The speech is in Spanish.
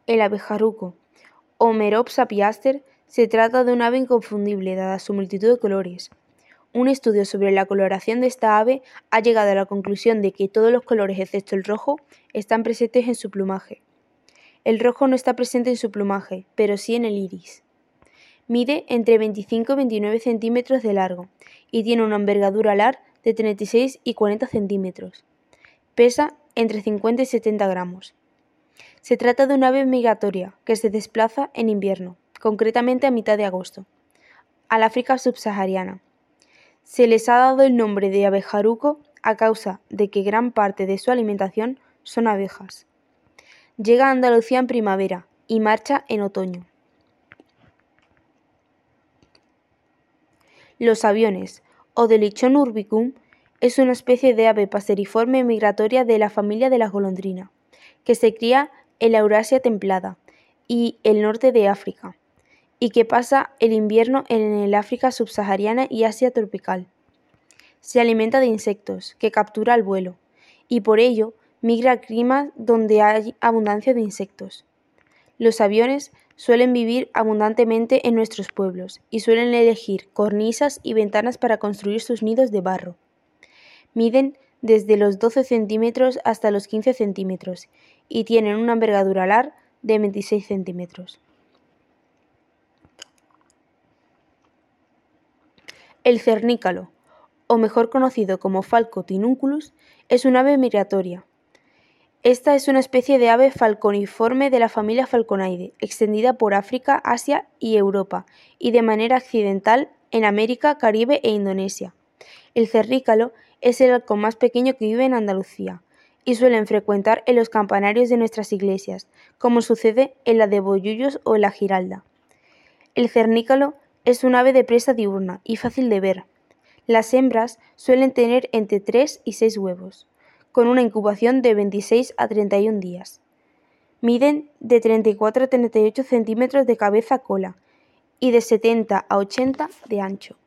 El abejaruco, o Meropsa piaster, se trata de un ave inconfundible dada su multitud de colores. Un estudio sobre la coloración de esta ave ha llegado a la conclusión de que todos los colores excepto el rojo están presentes en su plumaje. El rojo no está presente en su plumaje, pero sí en el iris. Mide entre 25 y 29 centímetros de largo y tiene una envergadura alar de 36 y 40 centímetros. Pesa entre 50 y 70 gramos. Se trata de una ave migratoria que se desplaza en invierno, concretamente a mitad de agosto, al África subsahariana. Se les ha dado el nombre de abejaruco a causa de que gran parte de su alimentación son abejas. Llega a Andalucía en primavera y marcha en otoño. Los aviones, o Dolichon urbicum, es una especie de ave paseriforme migratoria de la familia de las golondrinas, que se cría en la Eurasia templada y el norte de África, y que pasa el invierno en el África subsahariana y Asia tropical. Se alimenta de insectos, que captura al vuelo, y por ello migra a climas donde hay abundancia de insectos. Los aviones suelen vivir abundantemente en nuestros pueblos y suelen elegir cornisas y ventanas para construir sus nidos de barro. Miden desde los 12 centímetros hasta los 15 centímetros y tienen una envergadura alar de 26 centímetros. El cernícalo, o mejor conocido como Falco tinunculus, es un ave migratoria. Esta es una especie de ave falconiforme de la familia Falconidae, extendida por África, Asia y Europa, y de manera accidental en América, Caribe e Indonesia. El cernícalo es el halcón más pequeño que vive en Andalucía, y suelen frecuentar en los campanarios de nuestras iglesias, como sucede en la de Bollullos o en la Giralda. El cernícalo es un ave de presa diurna y fácil de ver. Las hembras suelen tener entre 3 y 6 huevos, con una incubación de 26 a 31 días. Miden de 34 a 38 centímetros de cabeza a cola y de 70 a 80 de ancho.